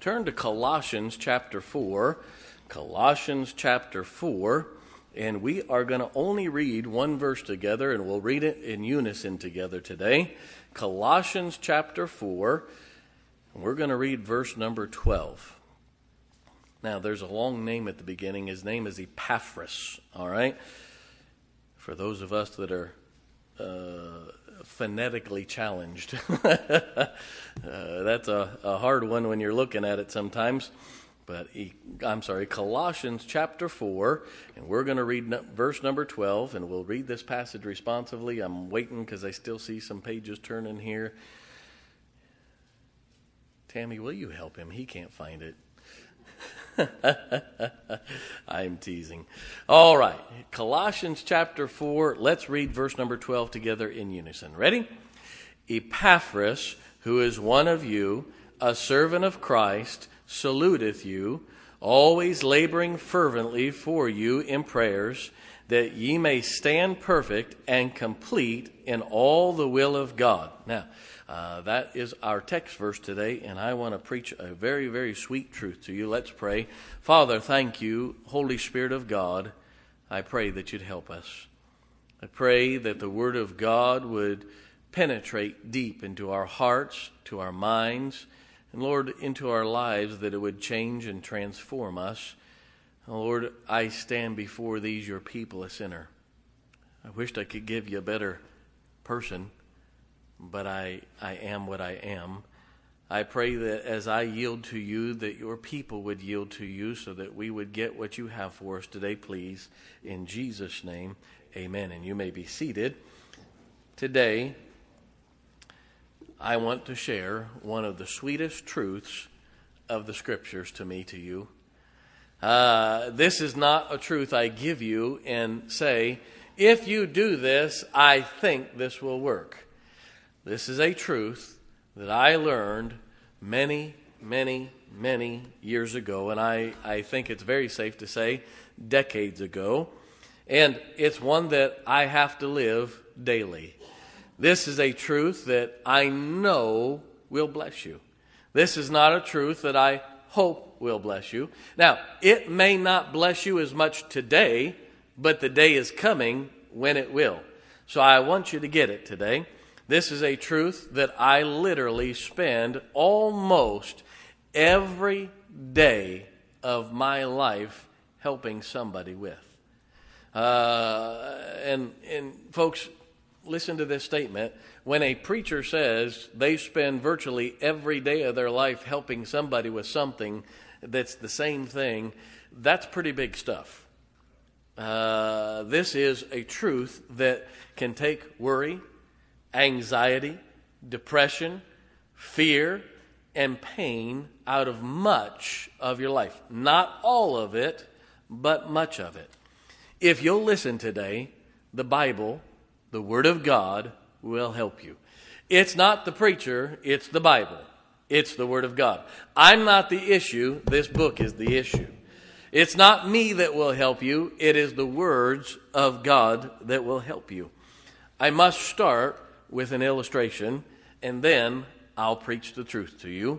turn to Colossians chapter 4. Colossians chapter 4. And we are going to only read one verse together, and we'll read it in unison together today. Colossians chapter 4. And we're going to read verse number 12. Now, there's a long name at the beginning. His name is Epaphras, all right? For those of us that are phonetically challenged. That's a hard one when you're looking at it sometimes. But Colossians chapter 4, and we're going to read verse number 12, and we'll read this passage responsively. I'm waiting because I still see some pages turning here. Tammy, will you help him? He can't find it. I'm teasing. All right, Colossians chapter 4, let's read verse number 12 together in unison. Ready? Epaphras, who is one of you, a servant of Christ, saluteth you, always laboring fervently for you in prayers, that ye may stand perfect and complete in all the will of God. Now, that is our text verse today, and I want to preach a very, very sweet truth to you. Let's pray. Father, thank you, Holy Spirit of God. I pray that you'd help us. I pray that the Word of God would penetrate deep into our hearts, to our minds, and Lord, into our lives, that it would change and transform us. Lord, I stand before these, your people, a sinner. I wished I could give you a better person, but I am what I am. I pray that as I yield to you, that your people would yield to you so that we would get what you have for us today, please. In Jesus' name, amen. And you may be seated. Today, I want to share one of the sweetest truths of the Scriptures to you. This is not a truth I give you and say, if you do this, I think this will work. This is a truth that I learned many, many, many years ago, and I think it's very safe to say decades ago. And it's one that I have to live daily. This is a truth that I know will bless you. This is not a truth that I hope will bless you. Now, it may not bless you as much today, but the day is coming when it will. So I want you to get it today. This is a truth that I literally spend almost every day of my life helping somebody with. And folks, listen to this statement. When a preacher says they spend virtually every day of their life helping somebody with something that's the same thing, that's pretty big stuff. This is a truth that can take worry, anxiety, depression, fear, and pain out of much of your life. Not all of it, but much of it. If you'll listen today, the Bible, the Word of God, will help you. It's not the preacher, it's the Bible. It's the Word of God. I'm not the issue, this book is the issue. It's not me that will help you, it is the words of God that will help you. I must start with an illustration, and then I'll preach the truth to you.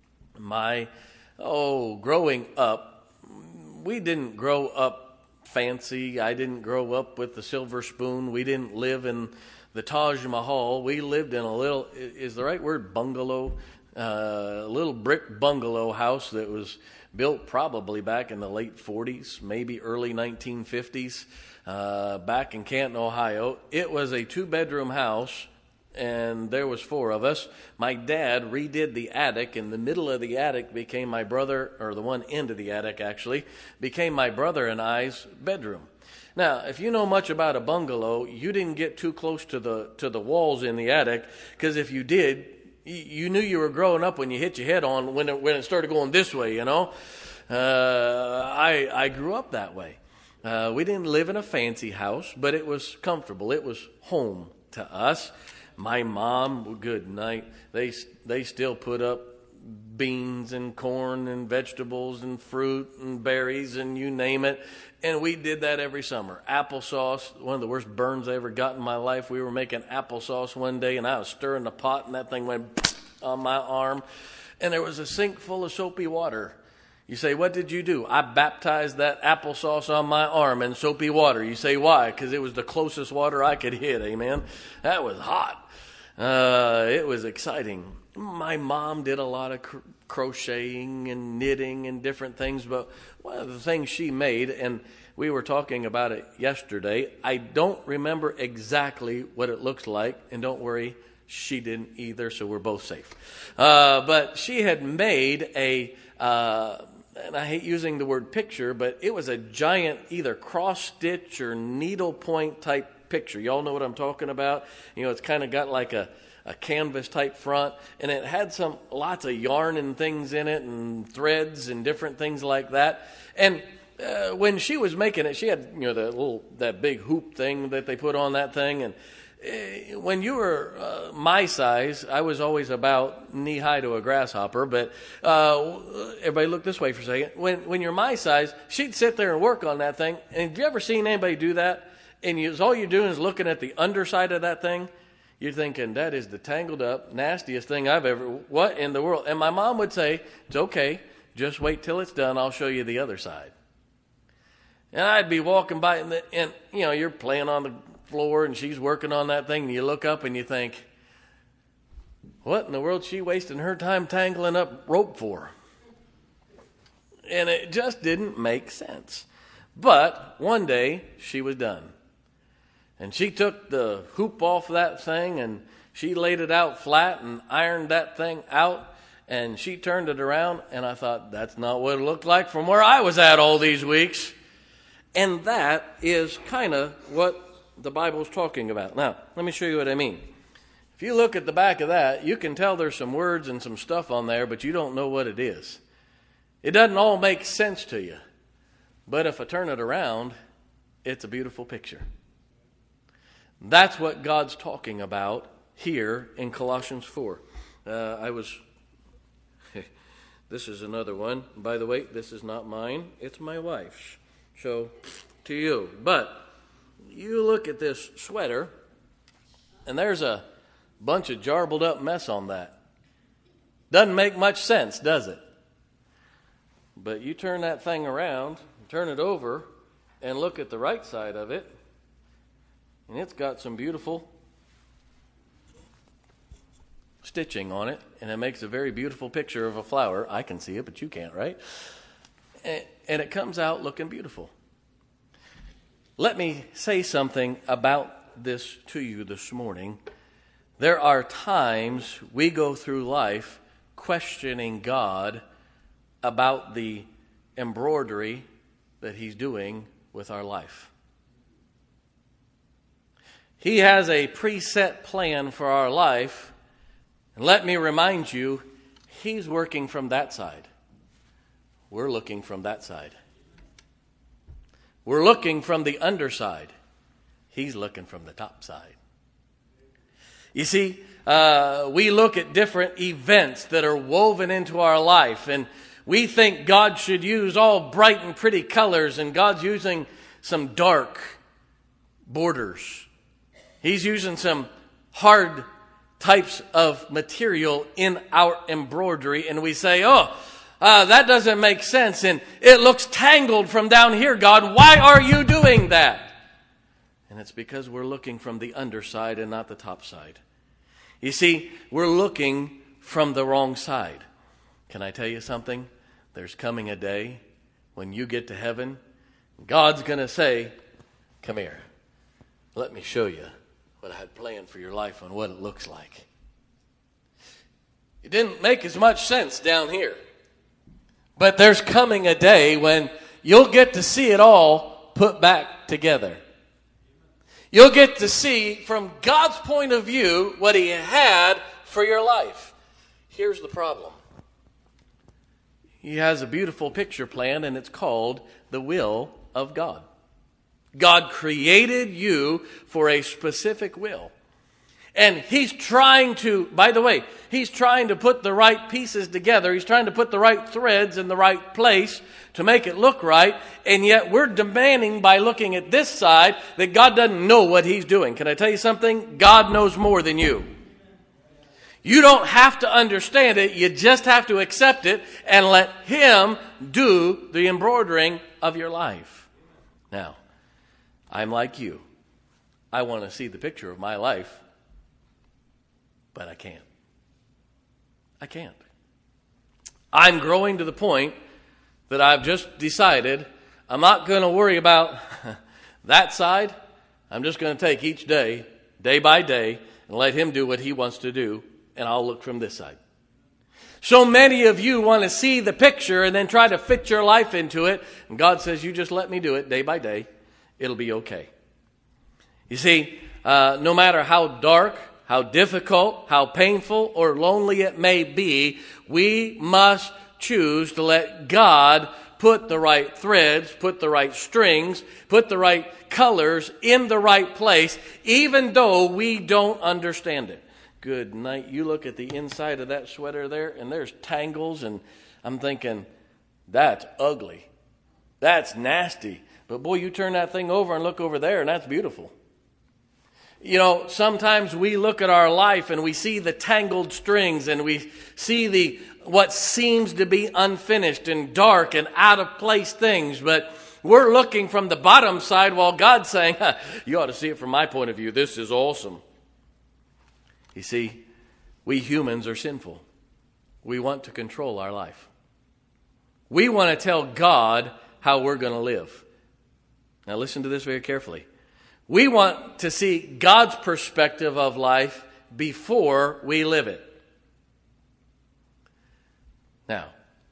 Growing up, we didn't grow up fancy. I didn't grow up with the silver spoon. We didn't live in the Taj Mahal. We lived in a little, is the right word, bungalow? A little brick bungalow house that was built probably back in the late 40s, maybe early 1950s, back in Canton, Ohio. It was a 2-bedroom house, and there was 4 of us. My dad redid the attic, and the middle of the attic became my brother, or the one end of the attic actually, became my brother and I's bedroom. Now, if you know much about a bungalow, you didn't get too close to the walls in the attic, because if you did, you knew you were growing up when you hit your head on when it started going this way, you know. I grew up that way. We didn't live in a fancy house, but it was comfortable. It was home to us. My mom, good night, they still put up beans and corn and vegetables and fruit and berries and you name it. And we did that every summer. Applesauce, one of the worst burns I ever got in my life. We were making applesauce one day and I was stirring the pot and that thing went on my arm. and there was a sink full of soapy water. You say, what did you do? I baptized that applesauce on my arm in soapy water. You say, why? Because it was the closest water I could hit, amen? That was hot. It was exciting. My mom did a lot of crocheting and knitting and different things, but one of the things she made, and we were talking about it yesterday, I don't remember exactly what it looks like, and don't worry, she didn't either, so we're both safe. But she had made and I hate using the word picture, but it was a giant either cross-stitch or needlepoint type picture. Y'all know what I'm talking about? It's kind of got like a canvas type front, and it had lots of yarn and things in it and threads and different things like that. And when she was making it, she had that big hoop thing that they put on that thing. And when you were my size, I was always about knee high to a grasshopper. But everybody look this way for a second. When you're my size, she'd sit there and work on that thing. And have you ever seen anybody do that? And all you're doing is looking at the underside of that thing. You're thinking, that is the tangled up, nastiest thing I've ever, what in the world? And my mom would say, it's okay, just wait till it's done, I'll show you the other side. And I'd be walking by, and you're playing on the floor, and she's working on that thing, and you look up and you think, what in the world is she wasting her time tangling up rope for? And it just didn't make sense. But one day, she was done. And she took the hoop off that thing, and she laid it out flat and ironed that thing out, and she turned it around, and I thought, that's not what it looked like from where I was at all these weeks. And that is kind of what the Bible's talking about. Now, let me show you what I mean. If you look at the back of that, you can tell there's some words and some stuff on there, but you don't know what it is. It doesn't all make sense to you. But if I turn it around, it's a beautiful picture. That's what God's talking about here in Colossians 4. This is another one. By the way, this is not mine. It's my wife's. So, to you. But you look at this sweater, and there's a bunch of jarbled up mess on that. Doesn't make much sense, does it? But you turn that thing around, turn it over, and look at the right side of it, and it's got some beautiful stitching on it, and it makes a very beautiful picture of a flower. I can see it, but you can't, right? And it comes out looking beautiful. Let me say something about this to you this morning. There are times we go through life questioning God about the embroidery that He's doing with our life. He has a preset plan for our life, and let me remind you, He's working from that side. We're looking from that side. We're looking from the underside. He's looking from the top side. You see, we look at different events that are woven into our life, and we think God should use all bright and pretty colors, and God's using some dark borders. He's using some hard types of material in our embroidery, and we say, that doesn't make sense, and it looks tangled from down here, God. Why are you doing that? And it's because we're looking from the underside and not the top side. You see, we're looking from the wrong side. Can I tell you something? There's coming a day when you get to heaven, God's going to say, come here, let me show you what I had planned for your life and what it looks like. It didn't make as much sense down here. But there's coming a day when you'll get to see it all put back together. You'll get to see from God's point of view what He had for your life. Here's the problem. He has a beautiful picture plan, and it's called the will of God. God created you for a specific will. And He's trying to, by the way, He's trying to put the right pieces together. He's trying to put the right threads in the right place to make it look right. And yet we're demanding by looking at this side that God doesn't know what He's doing. Can I tell you something? God knows more than you. You don't have to understand it. You just have to accept it and let Him do the embroidering of your life. Now, I'm like you. I want to see the picture of my life, but I can't. I can't. I'm growing to the point that I've just decided I'm not going to worry about that side. I'm just going to take each day, day by day, and let Him do what He wants to do, and I'll look from this side. So many of you want to see the picture and then try to fit your life into it, and God says, you just let me do it day by day. It'll be okay. You see, no matter how dark, how difficult, how painful, or lonely it may be, we must choose to let God put the right threads, put the right strings, put the right colors in the right place, even though we don't understand it. Good night. You look at the inside of that sweater there, and there's tangles, and I'm thinking, that's ugly. That's nasty. But boy, you turn that thing over and look over there, and that's beautiful. You know, sometimes we look at our life and we see the tangled strings and we see what seems to be unfinished and dark and out of place things, but we're looking from the bottom side while God's saying, you ought to see it from my point of view. This is awesome. You see, we humans are sinful. We want to control our life. We want to tell God how we're going to live. Now listen to this very carefully. We want to see God's perspective of life before we live it. Now,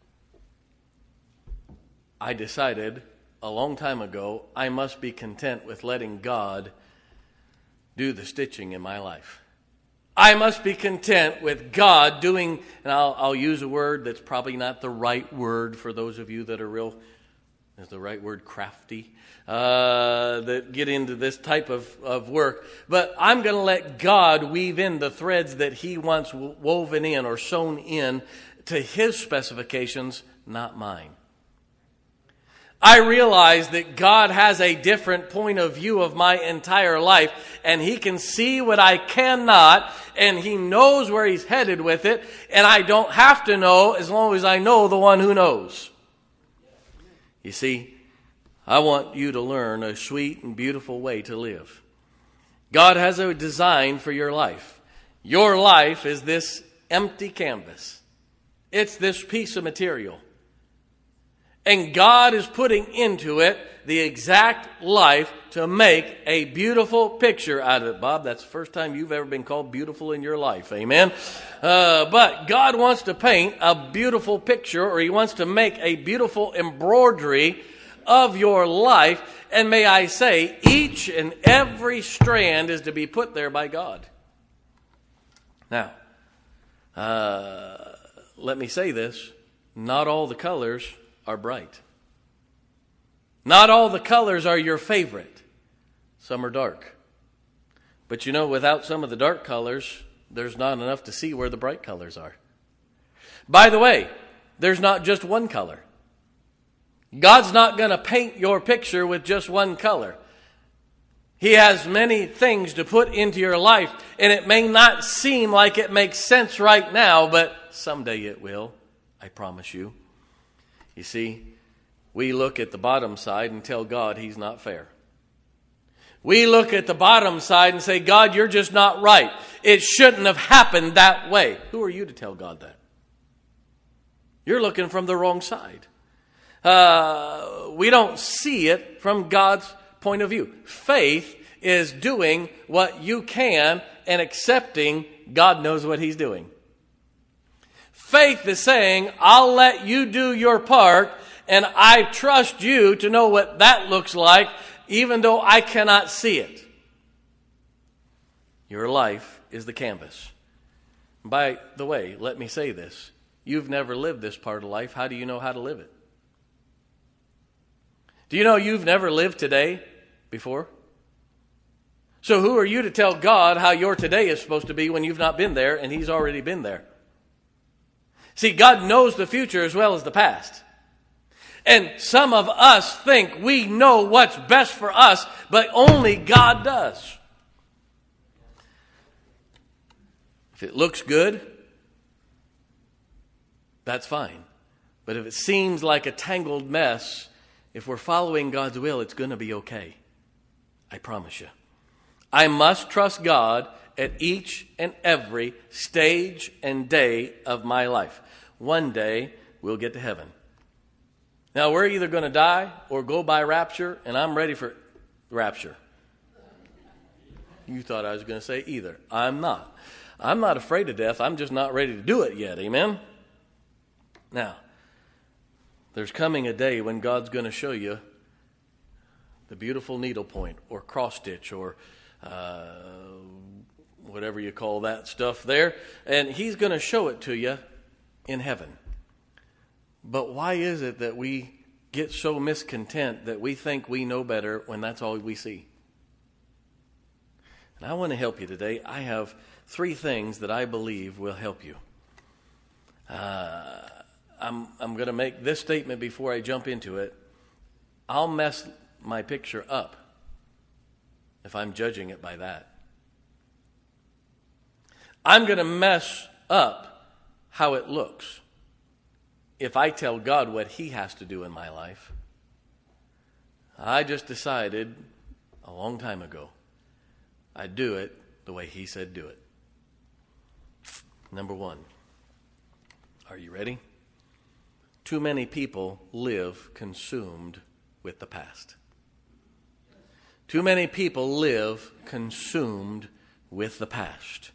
I decided a long time ago I must be content with letting God do the stitching in my life. I must be content with God doing, and I'll use a word that's probably not the right word for those of you that are real, is the right word crafty, that get into this type of work. But I'm going to let God weave in the threads that He wants woven in or sewn in to His specifications, not mine. I realize that God has a different point of view of my entire life, and He can see what I cannot, and He knows where He's headed with it, and I don't have to know as long as I know the one who knows. You see, I want you to learn a sweet and beautiful way to live. God has a design for your life. Your life is this empty canvas. It's this piece of material. And God is putting into it the exact life to make a beautiful picture out of it. Bob, that's the first time you've ever been called beautiful in your life. Amen. But God wants to paint a beautiful picture, or He wants to make a beautiful embroidery of your life. And may I say, each and every strand is to be put there by God. Now, let me say this. Not all the colors are bright. Not all the colors are your favorite. Some are dark. But you know, without some of the dark colors, there's not enough to see where the bright colors are. By the way, there's not just one color. God's not going to paint your picture with just one color. He has many things to put into your life, and it may not seem like it makes sense right now, but someday it will, I promise you. You see, we look at the bottom side and tell God He's not fair. We look at the bottom side and say, God, you're just not right. It shouldn't have happened that way. Who are you to tell God that? You're looking from the wrong side. We don't see it from God's point of view. Faith is doing what you can and accepting God knows what He's doing. Faith is saying, I'll let you do your part, and I trust you to know what that looks like, even though I cannot see it. Your life is the canvas. By the way, let me say this. You've never lived this part of life. How do you know how to live it? Do you know you've never lived today before? So who are you to tell God how your today is supposed to be when you've not been there and He's already been there? See, God knows the future as well as the past. And some of us think we know what's best for us, but only God does. If it looks good, that's fine. But if it seems like a tangled mess, if we're following God's will, it's going to be okay. I promise you. I must trust God at each and every stage and day of my life. One day, we'll get to heaven. Now, we're either going to die or go by rapture, and I'm ready for rapture. You thought I was going to say either. I'm not. I'm not afraid of death. I'm just not ready to do it yet. Amen? Now, there's coming a day when God's going to show you the beautiful needlepoint or cross stitch or whatever you call that stuff there. And He's going to show it to you in heaven. But why is it that we get so miscontent that we think we know better when that's all we see? And I want to help you today. I have 3 things that I believe will help you. I'm going to make this statement before I jump into it. I'll mess my picture up if I'm judging it by that. I'm going to mess up how it looks if I tell God what He has to do in my life. I just decided a long time ago I'd do it the way He said do it. Number 1. Are you ready? Too many people live consumed with the past. Too many people live consumed with the past.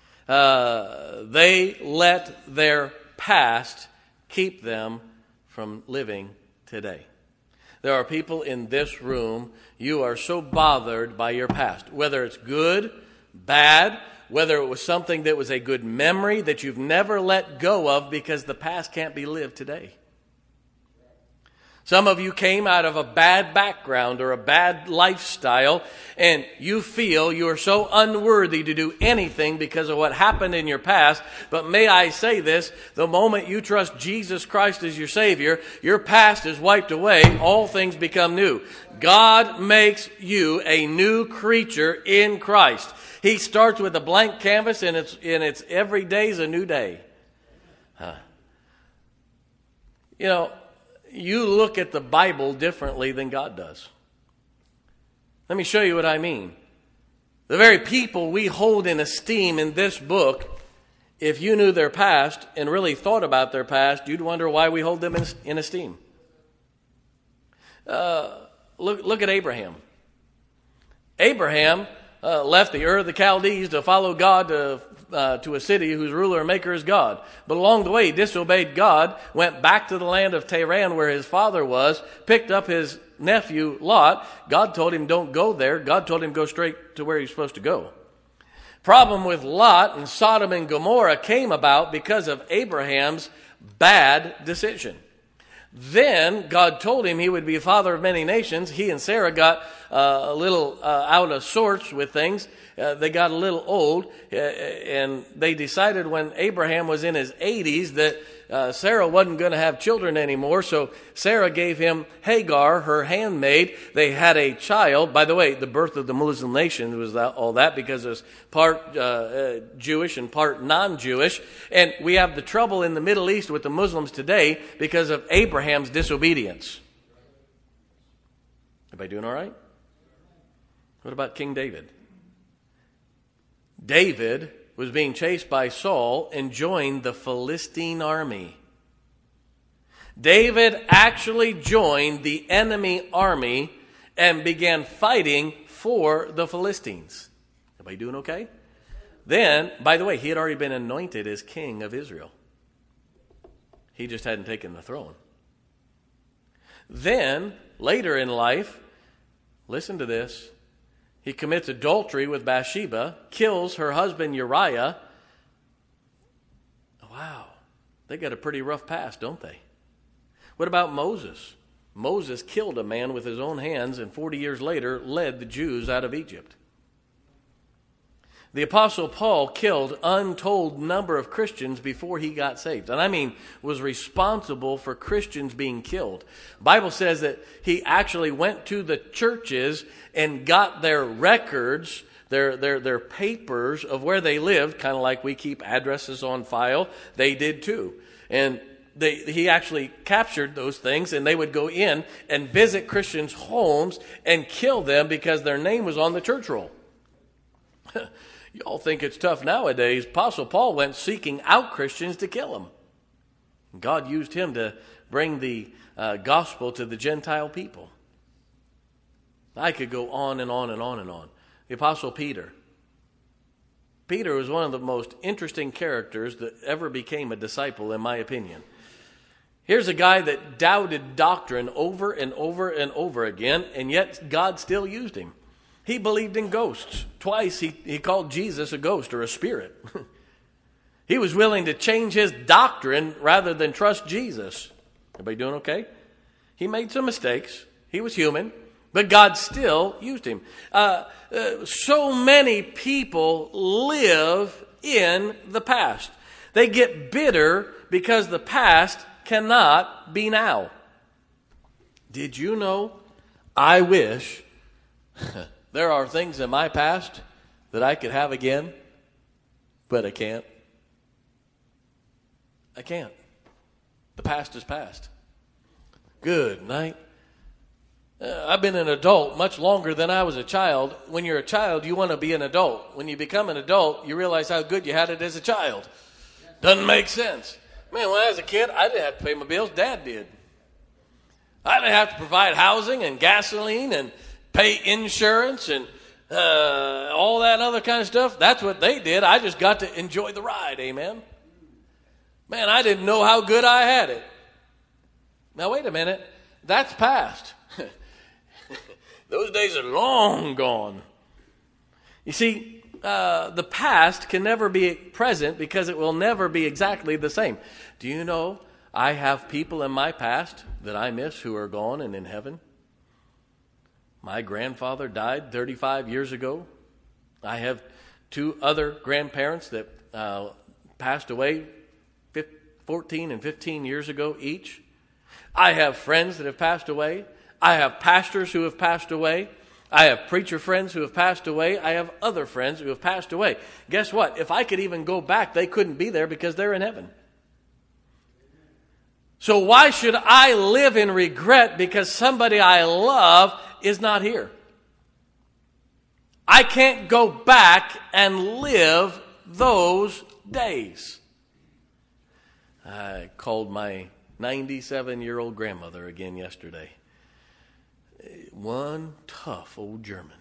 They let their past keep them from living today. There are people in this room, you are so bothered by your past, whether it's good, bad, whether it was something that was a good memory that you've never let go of because the past can't be lived today. Some of you came out of a bad background or a bad lifestyle, and you feel you are so unworthy to do anything because of what happened in your past. But may I say this, the moment you trust Jesus Christ as your Savior, your past is wiped away, all things become new. God makes you a new creature in Christ. He starts with a blank canvas, and it's every day is a new day. You know, you look at the Bible differently than God does. Let me show you what I mean. The very people we hold in esteem in this book, if you knew their past and really thought about their past, you'd wonder why we hold them in esteem. Look at Abraham. Abraham left the Ur of the Chaldees to follow God to a city whose ruler and maker is God. But along the way, he disobeyed God, went back to the land of Tehran where his father was, picked up his nephew Lot. God told him don't go there. God told him go straight to where he's supposed to go. Problem with Lot and Sodom and Gomorrah came about because of Abraham's bad decision. Then God told him he would be a father of many nations. He and Sarah got a little out of sorts with things. They got a little old, and they decided when Abraham was in his 80s that Sarah wasn't going to have children anymore. So Sarah gave him Hagar, her handmaid. They had a child. By the way, the birth of the Muslim nation was all that because it was part Jewish and part non-Jewish. And we have the trouble in the Middle East with the Muslims today because of Abraham's disobedience. Everybody doing all right? What about King David? David was being chased by Saul and joined the Philistine army. David actually joined the enemy army and began fighting for the Philistines. Everybody doing okay? Then, by the way, he had already been anointed as king of Israel. He just hadn't taken the throne. Then, later in life, listen to this. He commits adultery with Bathsheba, kills her husband Uriah. Wow, they got a pretty rough past, don't they? What about Moses? Moses killed a man with his own hands and 40 years later led the Jews out of Egypt. The Apostle Paul killed untold number of Christians before he got saved. And I mean, was responsible for Christians being killed. The Bible says that he actually went to the churches and got their records their papers of where they lived, kind of like we keep addresses on file. They did too. And he actually captured those things, and they would go in and visit Christians' homes and kill them because their name was on the church roll. Y'all think it's tough nowadays. Apostle Paul went seeking out Christians to kill them. God used him to bring the gospel to the Gentile people. I could go on and on and on and on. The Apostle Peter. Peter was one of the most interesting characters that ever became a disciple, in my opinion. Here's a guy that doubted doctrine over and over and over again, and yet God still used him. He believed in ghosts. Twice he called Jesus a ghost or a spirit. He was willing to change his doctrine rather than trust Jesus. Everybody doing okay? He made some mistakes. He was human. But God still used him. So many people live in the past. They get bitter because the past cannot be now. Did you know? I wish there are things in my past that I could have again, but I can't. I can't. The past is past. Good night. I've been an adult much longer than I was a child. When you're a child, you want to be an adult. When you become an adult, you realize how good you had it as a child. Doesn't make sense. Man, when I was a kid, I didn't have to pay my bills. Dad did. I didn't have to provide housing and gasoline and pay insurance and all that other kind of stuff. That's what they did. I just got to enjoy the ride. Amen. Man, I didn't know how good I had it. Now, wait a minute. That's past. Those days are long gone. You see, the past can never be present because it will never be exactly the same. Do you know I have people in my past that I miss who are gone and in heaven? My grandfather died 35 years ago. I have 2 other grandparents that passed away 14 and 15 years ago each. I have friends that have passed away. I have pastors who have passed away. I have preacher friends who have passed away. I have other friends who have passed away. Guess what? If I could even go back, they couldn't be there because they're in heaven. So why should I live in regret because somebody I love is not here? I can't go back and live those days. I called my 97-year-old grandmother again yesterday. One tough old German.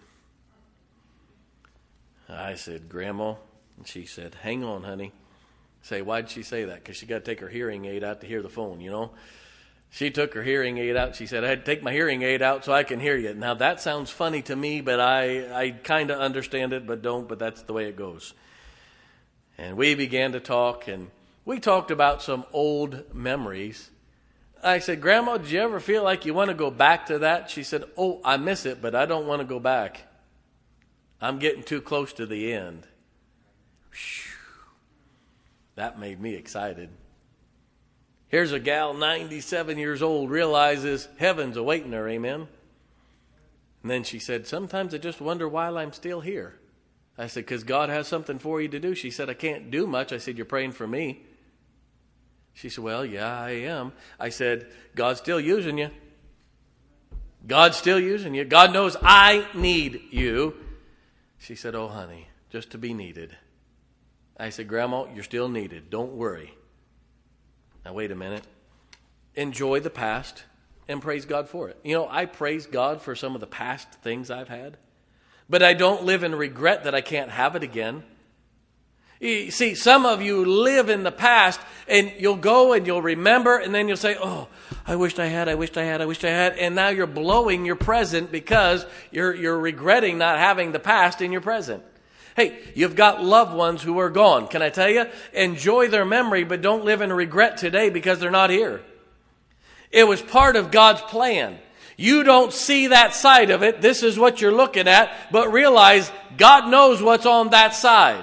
I said, Grandma, and she said, hang on, honey. I say, why'd she say that? Because she got to take her hearing aid out to hear the phone, you know. She took her hearing aid out. She said, I had to take my hearing aid out so I can hear you. Now, that sounds funny to me, but I kind of understand it, but don't, but that's the way it goes. And we began to talk, and we talked about some old memories. I said, Grandma, did you ever feel like you want to go back to that? She said, oh, I miss it, but I don't want to go back. I'm getting too close to the end. Whew. That made me excited. Here's a gal, 97 years old, realizes heaven's awaiting her, amen? And then she said, sometimes I just wonder why I'm still here. I said, because God has something for you to do. She said, I can't do much. I said, you're praying for me. She said, well, yeah, I am. I said, God's still using you. God's still using you. God knows I need you. She said, oh, honey, just to be needed. I said, Grandma, you're still needed. Don't worry. Now, wait a minute. Enjoy the past and praise God for it. You know, I praise God for some of the past things I've had, but I don't live in regret that I can't have it again. You see, some of you live in the past, and you'll go and you'll remember, and then you'll say, oh, I wished I had, and now you're blowing your present because you're regretting not having the past in your present. Hey, you've got loved ones who are gone. Can I tell you? Enjoy their memory, but don't live in regret today because they're not here. It was part of God's plan. You don't see that side of it. This is what you're looking at, but realize God knows what's on that side.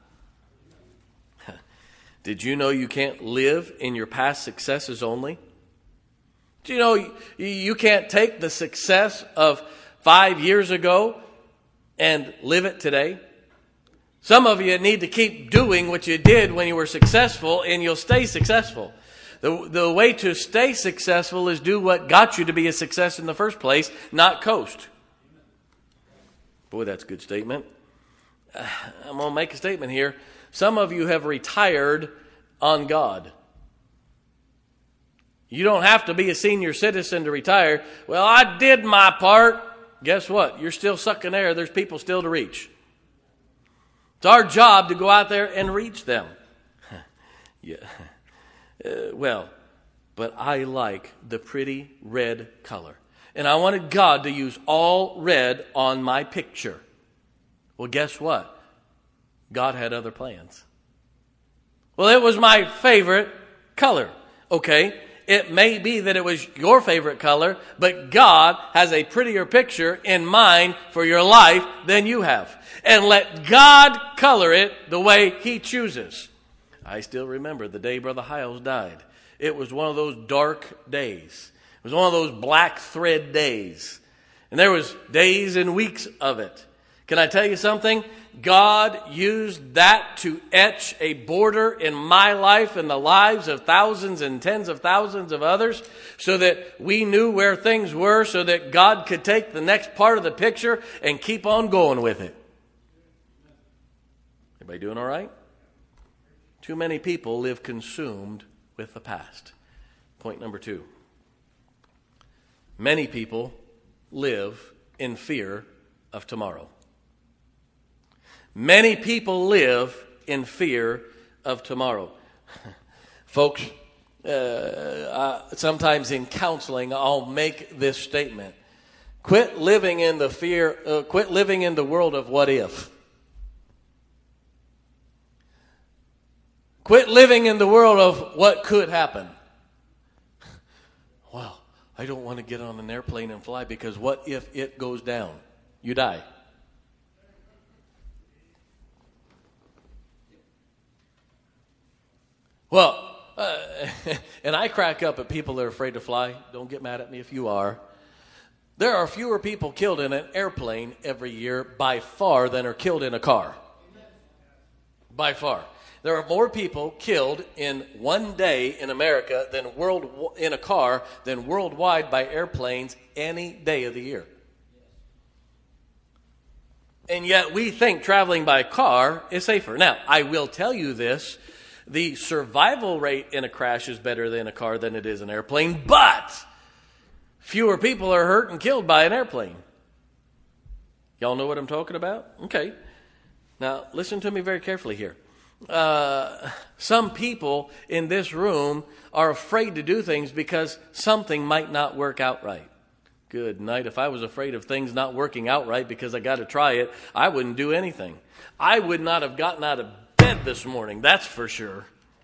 Did you know you can't live in your past successes only? Do you know you can't take the success of 5 years ago and live it today. Some of you need to keep doing what you did when you were successful, and you'll stay successful. The way to stay successful is do what got you to be a success in the first place, not coast. Boy, that's a good statement. I'm going to make a statement here. Some of you have retired on God. You don't have to be a senior citizen to retire. Well, I did my part. Guess what? You're still sucking air. There's people still to reach. It's our job to go out there and reach them. Yeah. But I like the pretty red color. And I wanted God to use all red on my picture. Well, guess what? God had other plans. Well, it was my favorite color. Okay, it may be that it was your favorite color, but God has a prettier picture in mind for your life than you have. And let God color it the way He chooses. I still remember the day Brother Hiles died. It was one of those dark days. It was one of those black thread days. And there was days and weeks of it. Can I tell you something? God used that to etch a border in my life and the lives of thousands and tens of thousands of others so that we knew where things were, so that God could take the next part of the picture and keep on going with it. Everybody doing all right? Too many people live consumed with the past. Point number 2. Many people live in fear of tomorrow. Many people live in fear of tomorrow. Folks, sometimes in counseling, I'll make this statement. Quit living in the world of what if. Quit living in the world of what could happen. Well, I don't want to get on an airplane and fly because what if it goes down? You die. Well, and I crack up at people that are afraid to fly. Don't get mad at me if you are. There are fewer people killed in an airplane every year by far than are killed in a car. By far. There are more people killed in one day in America in a car than worldwide by airplanes any day of the year. And yet we think traveling by car is safer. Now, I will tell you this. The survival rate in a crash is better in a car than it is an airplane, but fewer people are hurt and killed by an airplane. Y'all know what I'm talking about? Okay. Now, listen to me very carefully here. Some people in this room are afraid to do things because something might not work out right. Good night. If I was afraid of things not working out right because I got to try it, I wouldn't do anything. I would not have gotten out of bed this morning, that's for sure.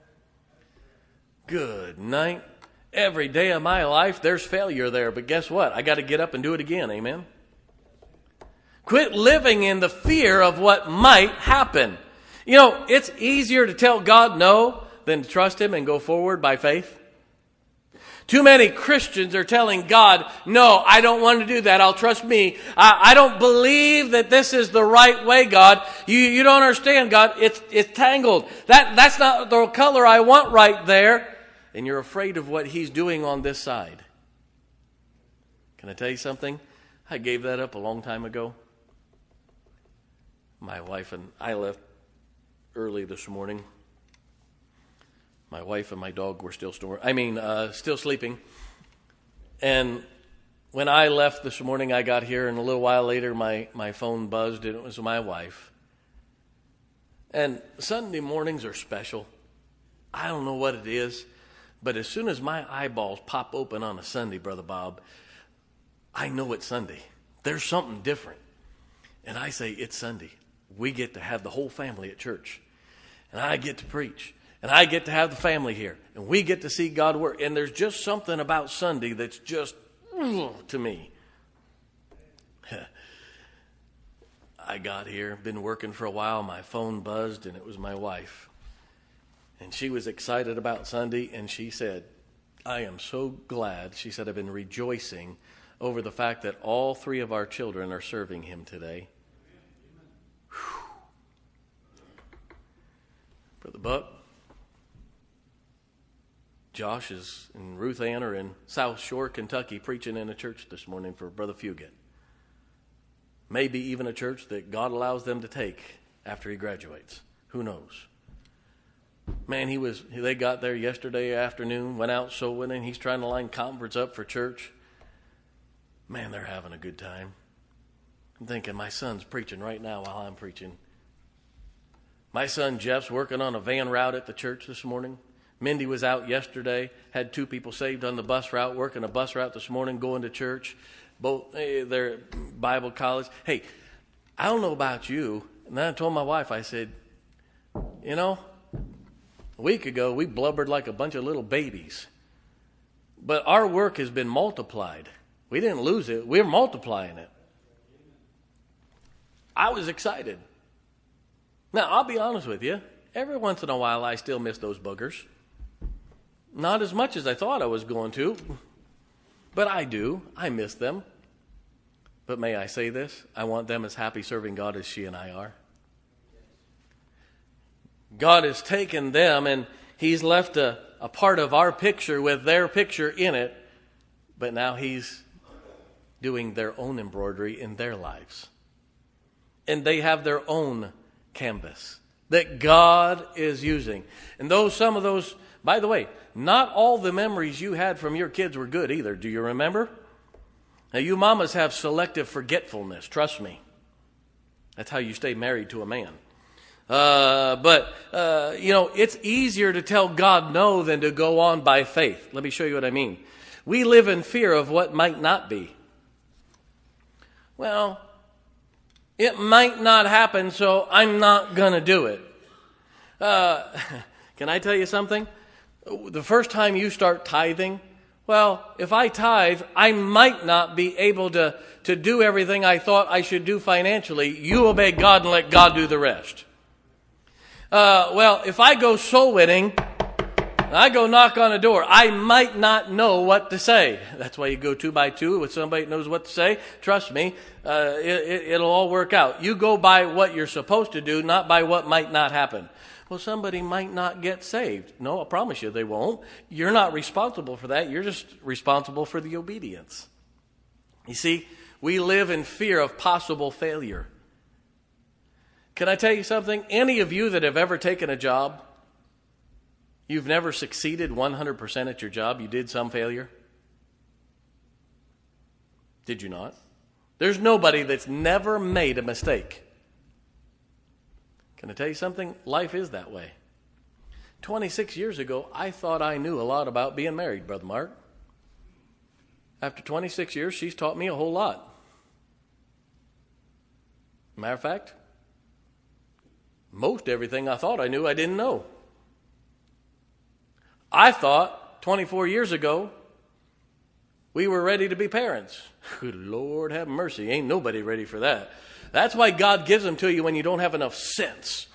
Good night. Every day of my life, there's failure there, but guess what? I got to get up and do it again, amen? Quit living in the fear of what might happen. You know, it's easier to tell God no than to trust Him and go forward by faith. Too many Christians are telling God, no, I don't want to do that. I'll trust me. I don't believe that this is the right way, God. You don't understand, God. It's tangled. That's not the color I want right there. And you're afraid of what He's doing on this side. Can I tell you something? I gave that up a long time ago. My wife and I left early this morning. My wife and my dog were still sleeping. And when I left this morning, I got here, and a little while later, my phone buzzed, and it was my wife. And Sunday mornings are special. I don't know what it is, but as soon as my eyeballs pop open on a Sunday, Brother Bob, I know it's Sunday. There's something different. And I say, it's Sunday. We get to have the whole family at church. And I get to preach. And I get to have the family here. And we get to see God work. And there's just something about Sunday that's just, to me. I got here, been working for a while. My phone buzzed, and it was my wife. And she was excited about Sunday. And she said, I am so glad. She said, I've been rejoicing over the fact that all 3 of our children are serving Him today. Brother Buck, Josh and Ruth Ann are in South Shore, Kentucky, preaching in a church this morning for Brother Fugit. Maybe even a church that God allows them to take after he graduates. Who knows? Man, they got there yesterday afternoon, went out soul winning. He's trying to line conference up for church. Man, they're having a good time. I'm thinking, my son's preaching right now while I'm preaching. My son Jeff's working on a van route at the church this morning. Mindy was out yesterday, had 2 people saved on the bus route, working a bus route this morning, going to church. Both, they're at Bible college. Hey, I don't know about you. And then I told my wife, I said, a week ago we blubbered like a bunch of little babies. But our work has been multiplied. We didn't lose it. We're multiplying it. I was excited. Now, I'll be honest with you. Every once in a while I still miss those boogers. Not as much as I thought I was going to. But I do. I miss them. But may I say this? I want them as happy serving God as she and I are. God has taken them and he's left a part of our picture with their picture in it. But now he's doing their own embroidery in their lives. And they have their own canvas that God is using. And some of those, by the way, not all the memories you had from your kids were good either. Do you remember? Now, you mamas have selective forgetfulness. Trust me. That's how you stay married to a man. It's easier to tell God no than to go on by faith. Let me show you what I mean. We live in fear of what might not be. Well, it might not happen, so I'm not going to do it. Can I tell you something? The first time you start tithing, well, if I tithe, I might not be able to do everything I thought I should do financially. You obey God and let God do the rest. If I go soul winning, I go knock on a door, I might not know what to say. That's why you go 2 by 2 with somebody that knows what to say. Trust me, it'll all work out. You go by what you're supposed to do, not by what might not happen. Well, somebody might not get saved. No, I promise you they won't. You're not responsible for that. You're just responsible for the obedience. You see, we live in fear of possible failure. Can I tell you something? Any of you that have ever taken a job, you've never succeeded 100% at your job. You did some failure. Did you not? There's nobody that's never made a mistake. Can I tell you something? Life is that way. 26 years ago, I thought I knew a lot about being married, Brother Mark. After 26 years, she's taught me a whole lot. Matter of fact, most everything I thought I knew, I didn't know. I thought 24 years ago we were ready to be parents. Good Lord have mercy. Ain't nobody ready for that. That's why God gives them to you when you don't have enough sense.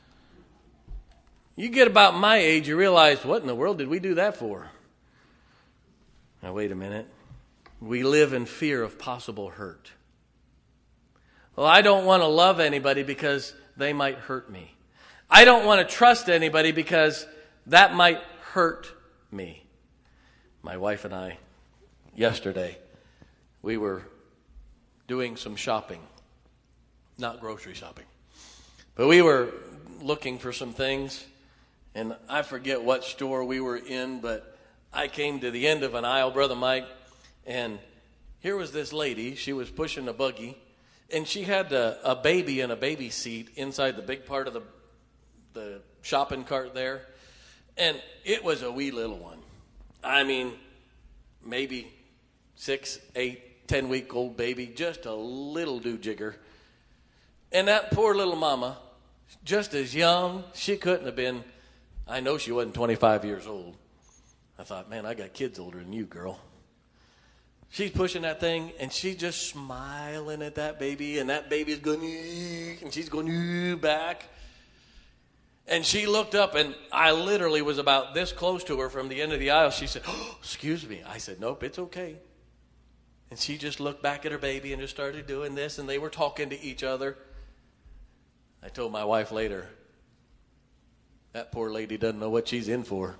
You get about my age, you realize, what in the world did we do that for? Now, wait a minute. We live in fear of possible hurt. Well, I don't want to love anybody because they might hurt me. I don't want to trust anybody because that might hurt me. My wife and I, yesterday, we were doing some shopping. Not grocery shopping. But we were looking for some things, and I forget what store we were in, but I came to the end of an aisle, Brother Mike, and here was this lady. She was pushing a buggy, and she had a baby in a baby seat inside the big part of the shopping cart there. And it was a wee little one. I mean, maybe 6, 8, 10-week-old baby, just a little do-jigger. And that poor little mama, just as young, she couldn't have been, I know she wasn't 25 years old. I thought, man, I got kids older than you, girl. She's pushing that thing, and she's just smiling at that baby, and that baby's going, and she's going back. And she looked up, and I literally was about this close to her from the end of the aisle. She said, oh, excuse me. I said, nope, it's okay. And she just looked back at her baby and just started doing this, and they were talking to each other. I told my wife later, That poor lady doesn't know what she's in for.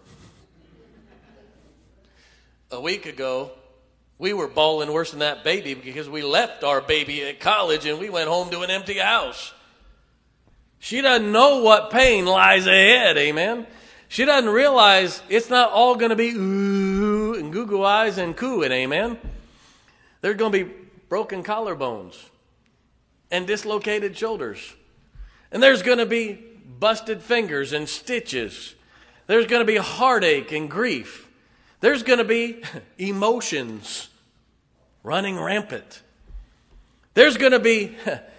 A week ago, we were bawling worse than that baby because we left our baby at college and we went home to an empty house. She doesn't know what pain lies ahead, amen? She doesn't realize it's not all going to be ooh and goo-goo eyes and cooing, amen? There's going to be broken collarbones and dislocated shoulders. And there's going to be busted fingers and stitches. There's going to be heartache and grief. There's going to be emotions running rampant. There's going to be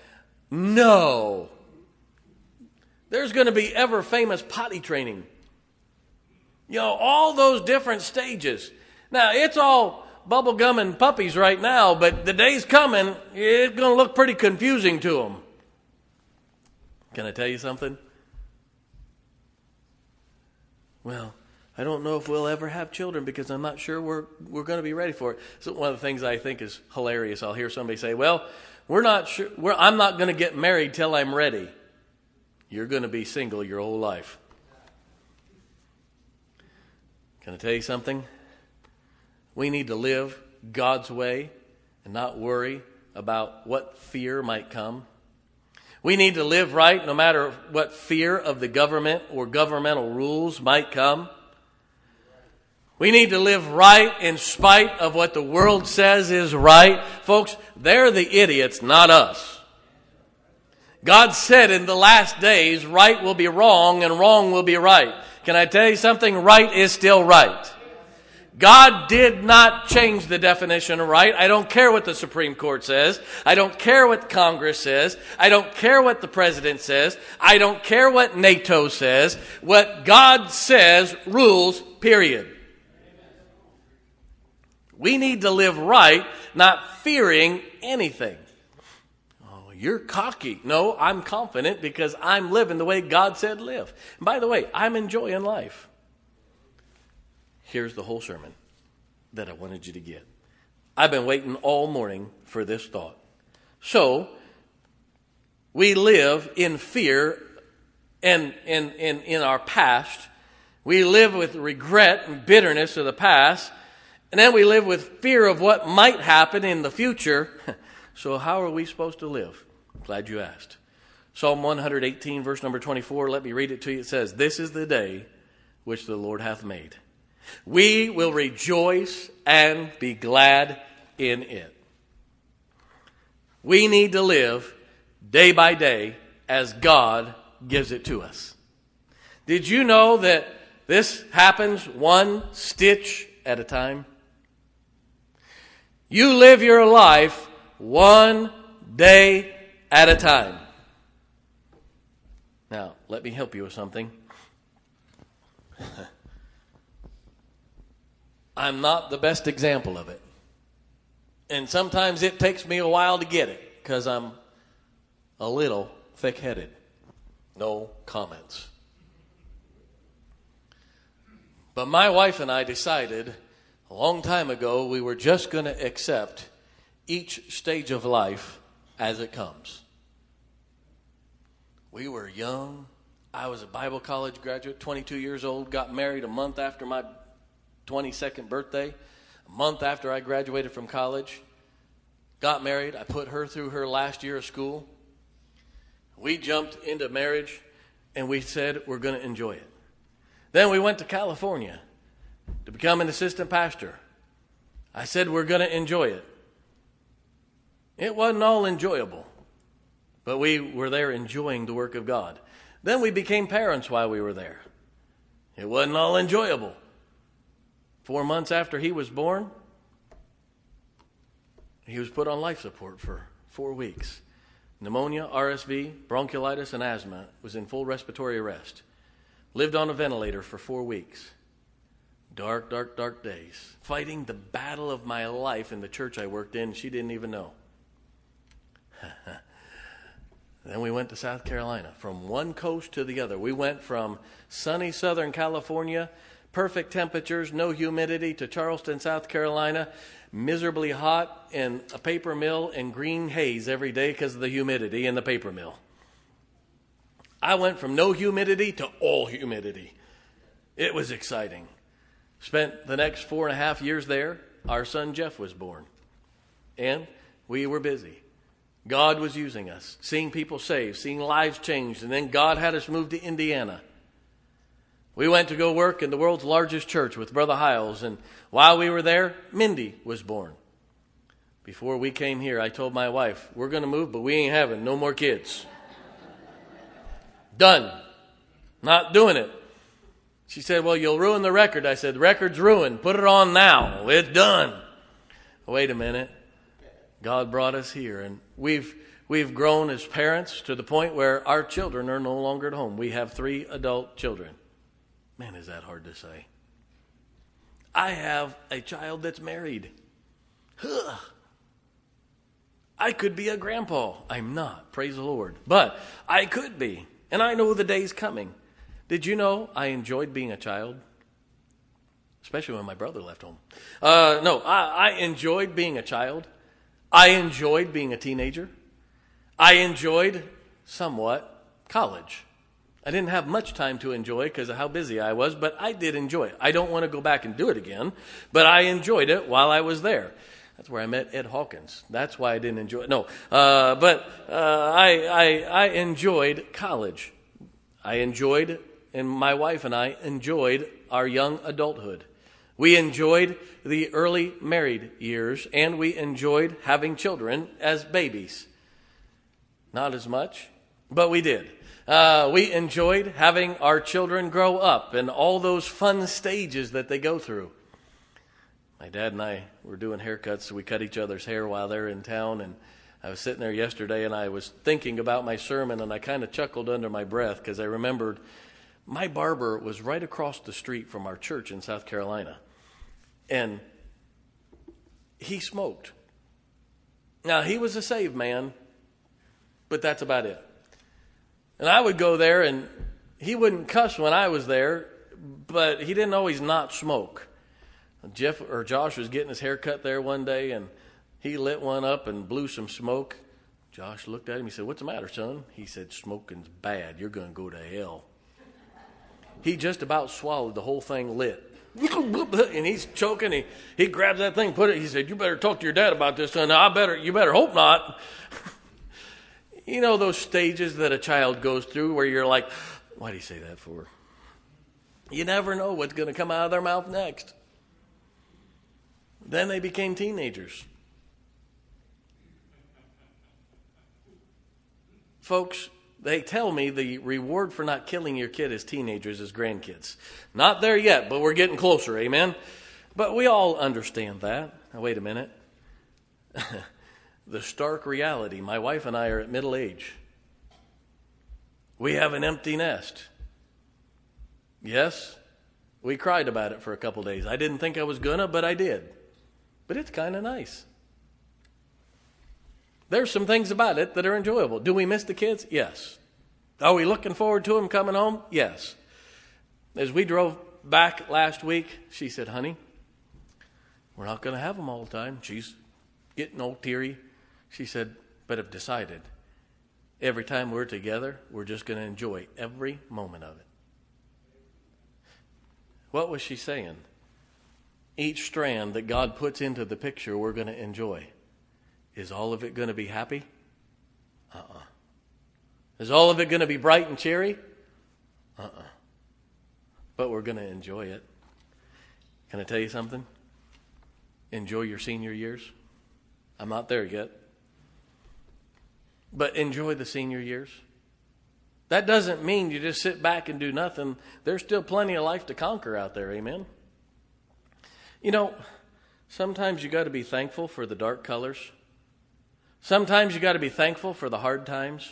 There's going to be ever famous potty training. All those different stages. Now, it's all bubblegum and puppies right now, but the day's coming, it's going to look pretty confusing to them. Can I tell you something? Well, I don't know if we'll ever have children because I'm not sure we're going to be ready for it. So one of the things I think is hilarious, I'll hear somebody say, well, we're not sure. I'm not going to get married till I'm ready. You're going to be single your whole life. Can I tell you something? We need to live God's way and not worry about what fear might come. We need to live right no matter what fear of the government or governmental rules might come. We need to live right in spite of what the world says is right. Folks, they're the idiots, not us. God said in the last days, right will be wrong and wrong will be right. Can I tell you something? Right is still right. God did not change the definition of right. I don't care what the Supreme Court says. I don't care what Congress says. I don't care what the President says. I don't care what NATO says. What God says rules, period. We need to live right, not fearing anything. Oh, you're cocky. No, I'm confident because I'm living the way God said live. And by the way, I'm enjoying life. Here's the whole sermon that I wanted you to get. I've been waiting all morning for this thought. So, we live in fear and in our past. We live with regret and bitterness of the past. And then we live with fear of what might happen in the future. So how are we supposed to live? Glad you asked. Psalm 118, verse number 24. Let me read it to you. It says, "This is the day which the Lord hath made. We will rejoice and be glad in it." We need to live day by day as God gives it to us. Did you know that this happens one stitch at a time? You live your life one day at a time. Now, let me help you with something. I'm not the best example of it. And sometimes it takes me a while to get it because I'm a little thick-headed. No comments. But my wife and I decided a long time ago we were just going to accept each stage of life as it comes. We were young. I was a Bible college graduate, 22 years old, got married a month after my 22nd birthday, a month after I graduated from college. Got married. I put her through her last year of school. We jumped into marriage, and we said we're going to enjoy it. Then we went to California to become an assistant pastor. I said we're going to enjoy it. It wasn't all enjoyable, but we were there enjoying the work of God. Then we became parents while we were there. It wasn't all enjoyable. 4 months after he was born, he was put on life support for 4 weeks. Pneumonia, RSV, bronchiolitis, and asthma. Was in full respiratory arrest. Lived on a ventilator for 4 weeks. Dark, dark, dark days. Fighting the battle of my life in the church I worked in. She didn't even know. Then we went to South Carolina. From one coast to the other. We went from sunny Southern California, perfect temperatures, no humidity, to Charleston, South Carolina, miserably hot, and a paper mill and green haze every day because of the humidity in the paper mill. I went from no humidity to all humidity. It was exciting. Spent the next 4.5 years there. Our son Jeff was born. And we were busy. God was using us, seeing people saved, seeing lives changed. And then God had us move to Indiana. We went to go work in the world's largest church with Brother Hiles. And while we were there, Mindy was born. Before we came here, I told my wife, we're going to move, but we ain't having no more kids. Done. Not doing it. She said, well, you'll ruin the record. I said, the record's ruined. Put it on now. It's done. Wait a minute. God brought us here, and we've grown as parents to the point where our children are no longer at home. We have 3 adult children. Man, is that hard to say. I have a child that's married. I could be a grandpa. I'm not, praise the Lord. But I could be, and I know the day's coming. Did you know I enjoyed being a child? Especially when my brother left home. I enjoyed being a child. I enjoyed being a teenager. I enjoyed, somewhat, college. I didn't have much time to enjoy because of how busy I was, but I did enjoy it. I don't want to go back and do it again, but I enjoyed it while I was there. That's where I met Ed Hawkins. That's why I didn't enjoy it. I enjoyed college. I enjoyed, and my wife and I enjoyed our young adulthood. We enjoyed the early married years, and we enjoyed having children as babies. Not as much, but we did. We enjoyed having our children grow up and all those fun stages that they go through. My dad and I were doing haircuts, so we cut each other's hair while they're in town. And I was sitting there yesterday, and I was thinking about my sermon, and I kind of chuckled under my breath because I remembered my barber was right across the street from our church in South Carolina. And he smoked. Now, he was a saved man, but that's about it. And I would go there, and he wouldn't cuss when I was there, but he didn't always not smoke. Josh was getting his hair cut there one day, and he lit one up and blew some smoke. Josh looked at him. He said, "What's the matter, son?" He said, "Smoking's bad. You're going to go to hell." He just about swallowed the whole thing lit. And he's choking. He grabs that thing, put it. He said, "You better talk to your dad about this, son." You better hope not. You know those stages that a child goes through where you're like, why do you say that for? You never know what's going to come out of their mouth next. Then they became teenagers. Folks, they tell me the reward for not killing your kid as teenagers is grandkids. Not there yet, but we're getting closer, amen? But we all understand that. Now, wait a minute. The stark reality, my wife and I are at middle age. We have an empty nest. Yes, we cried about it for a couple days. I didn't think I was gonna, but I did. But it's kind of nice. There's some things about it that are enjoyable. Do we miss the kids? Yes. Are we looking forward to them coming home? Yes. As we drove back last week, she said, "Honey, we're not going to have them all the time." She's getting all teary. She said, "But I've decided every time we're together, we're just going to enjoy every moment of it." What was she saying? Each strand that God puts into the picture we're going to enjoy. Is all of it going to be happy? Is all of it going to be bright and cheery? But we're going to enjoy it. Can I tell you something? Enjoy your senior years. I'm not there yet. But enjoy the senior years. That doesn't mean you just sit back and do nothing. There's still plenty of life to conquer out there, amen? You know, sometimes you got to be thankful for the dark colors. Sometimes you got to be thankful for the hard times.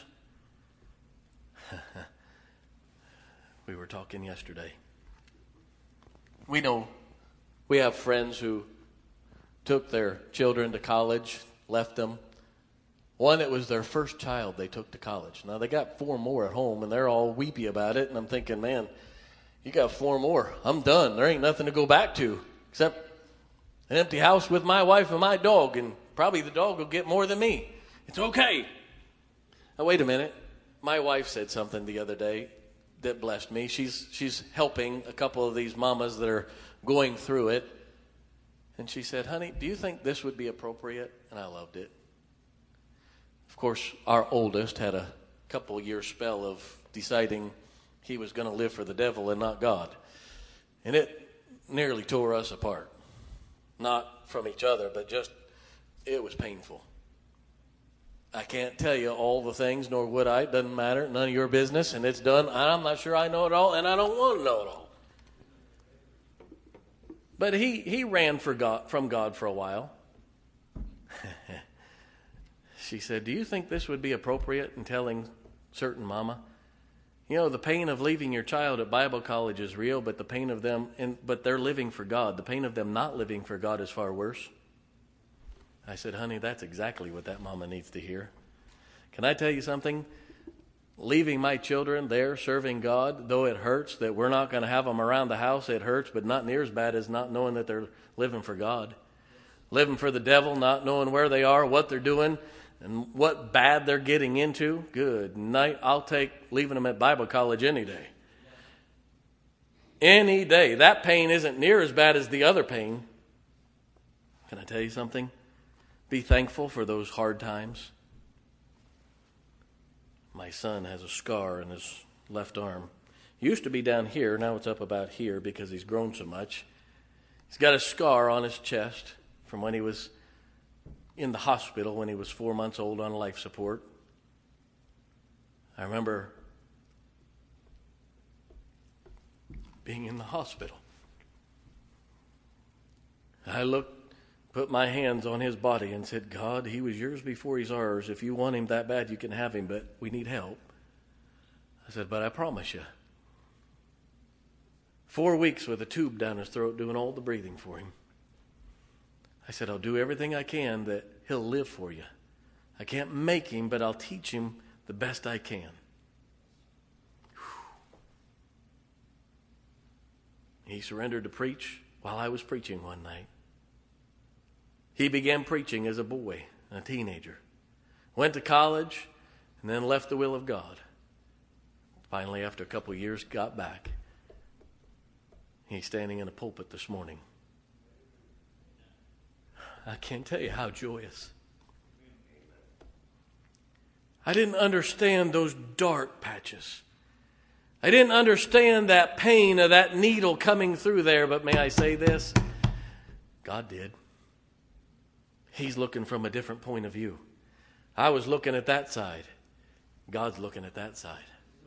We were talking yesterday. We know we have friends who took their children to college, left them. One, it was their first child they took to college. Now, they got 4 more at home, and they're all weepy about it. And I'm thinking, man, you got 4 more. I'm done. There ain't nothing to go back to except an empty house with my wife and my dog, and probably the dog will get more than me. It's okay. Now, wait a minute. My wife said something the other day that blessed me. She's helping a couple of these mamas that are going through it. And she said, honey, do you think this would be appropriate? And I loved it. Of course, our oldest had a couple year spell of deciding he was going to live for the devil and not God. And it nearly tore us apart. Not from each other, but just, it was painful. I can't tell you all the things, nor would I. It doesn't matter. None of your business. And it's done. I'm not sure I know it all, and I don't want to know it all. But he ran from God for a while. She said, do you think this would be appropriate in telling certain mama? You know, the pain of leaving your child at Bible college is real, but the pain of them, but they're living for God. The pain of them not living for God is far worse. I said, honey, that's exactly what that mama needs to hear. Can I tell you something? Leaving my children there serving God, though it hurts that we're not going to have them around the house, it hurts, but not near as bad as not knowing that they're living for God. Living for the devil, not knowing where they are, what they're doing, and what bad they're getting into. Good night. I'll take leaving them at Bible college any day. Any day. That pain isn't near as bad as the other pain. Can I tell you something? Be thankful for those hard times. My son has a scar in his left arm. Used to be down here. Now it's up about here because he's grown so much. He's got a scar on his chest from when he was in the hospital when he was 4 months old on life support. I remember being in the hospital. I put my hands on his body and said, God, he was yours before he's ours. If you want him that bad, you can have him, but we need help. I said, but I promise you. 4 weeks with a tube down his throat doing all the breathing for him. I said, I'll do everything I can that he'll live for you. I can't make him, but I'll teach him the best I can. He surrendered to preach while I was preaching one night. He began preaching as a boy, a teenager. Went to college and then left the will of God. Finally, after a couple of years, got back. He's standing in a pulpit this morning. I can't tell you how joyous. I didn't understand those dark patches. I didn't understand that pain of that needle coming through there, but may I say this? God did. He's looking from a different point of view. I was looking at that side. God's looking at that side.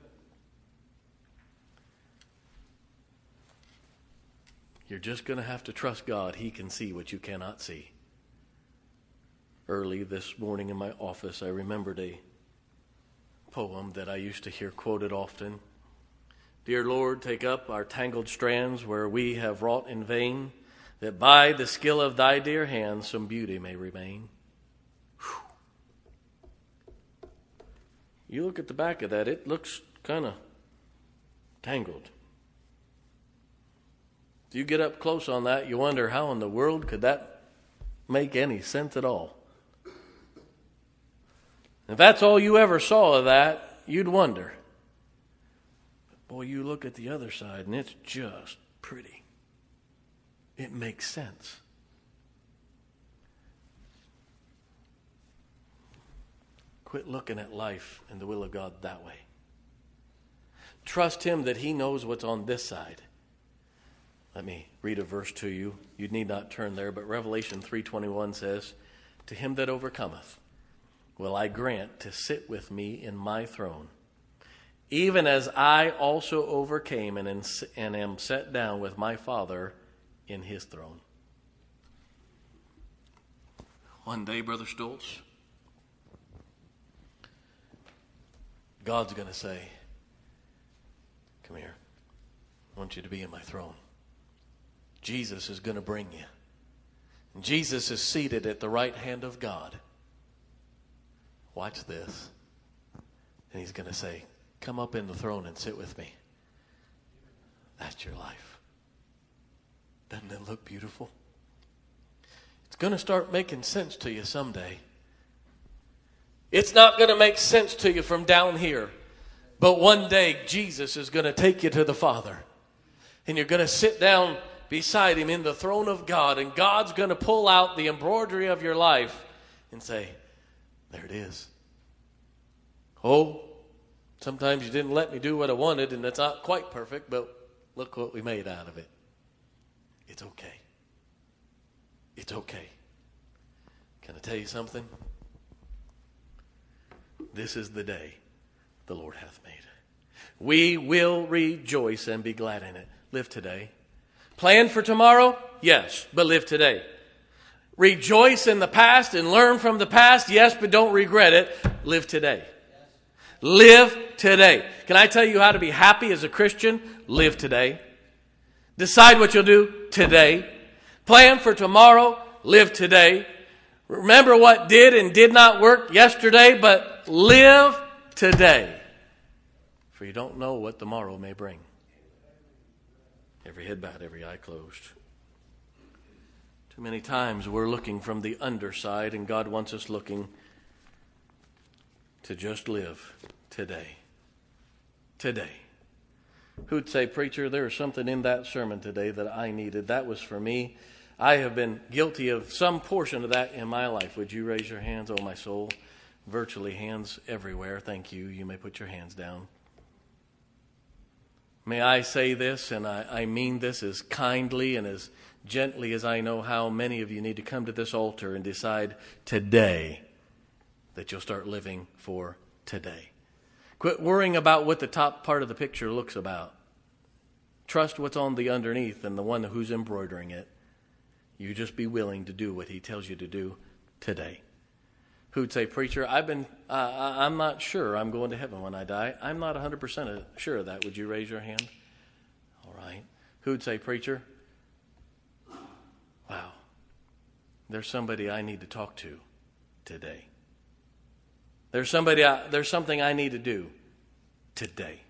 You're just going to have to trust God. He can see what you cannot see. Early this morning in my office, I remembered a poem that I used to hear quoted often. Dear Lord, take up our tangled strands where we have wrought in vain, that by the skill of thy dear hands some beauty may remain. Whew. You look at the back of that, it looks kind of tangled. If you get up close on that, you wonder how in the world could that make any sense at all. If that's all you ever saw of that, you'd wonder. But boy, you look at the other side and it's just pretty. It makes sense. Quit looking at life and the will of God that way. Trust Him that He knows what's on this side. Let me read a verse to you. You need not turn there, but Revelation 3:21 says, to him that overcometh will I grant to sit with me in my throne, even as I also overcame and am set down with my Father in His throne. One day, Brother Stoltz, God's going to say, come here. I want you to be in my throne. Jesus is going to bring you. And Jesus is seated at the right hand of God. Watch this. And He's going to say, come up in the throne and sit with me. That's your life. Doesn't it look beautiful? It's going to start making sense to you someday. It's not going to make sense to you from down here. But one day, Jesus is going to take you to the Father. And you're going to sit down beside him in the throne of God. And God's going to pull out the embroidery of your life and say, there it is. Oh, sometimes you didn't let me do what I wanted, and it's not quite perfect, but look what we made out of it. It's okay. It's okay. Can I tell you something? This is the day the Lord hath made. We will rejoice and be glad in it. Live today. Plan for tomorrow? Yes, but live today. Rejoice in the past and learn from the past? Yes, but don't regret it. Live today. Live today. Can I tell you how to be happy as a Christian? Live today. Decide what you'll do today. Plan for tomorrow. Live today. Remember what did and did not work yesterday, but live today. For you don't know what tomorrow may bring. Every head bowed, every eye closed. Too many times we're looking from the underside, and God wants us looking to just live today. Today. Who'd say, preacher, there was something in that sermon today that I needed. That was for me. I have been guilty of some portion of that in my life. Would you raise your hands? Oh, my soul. Virtually hands everywhere. Thank you. You may put your hands down. May I say this, and I mean this as kindly and as gently as I know how. Many of you need to come to this altar and decide today that you'll start living for today. Quit worrying about what the top part of the picture looks about. Trust what's on the underneath and the one who's embroidering it. You just be willing to do what he tells you to do today. Who'd say, preacher, I'm not sure I'm going to heaven when I die. I'm not 100% sure of that. Would you raise your hand? All right. Who'd say, preacher, wow, there's somebody I need to talk to today. There's something I need to do today.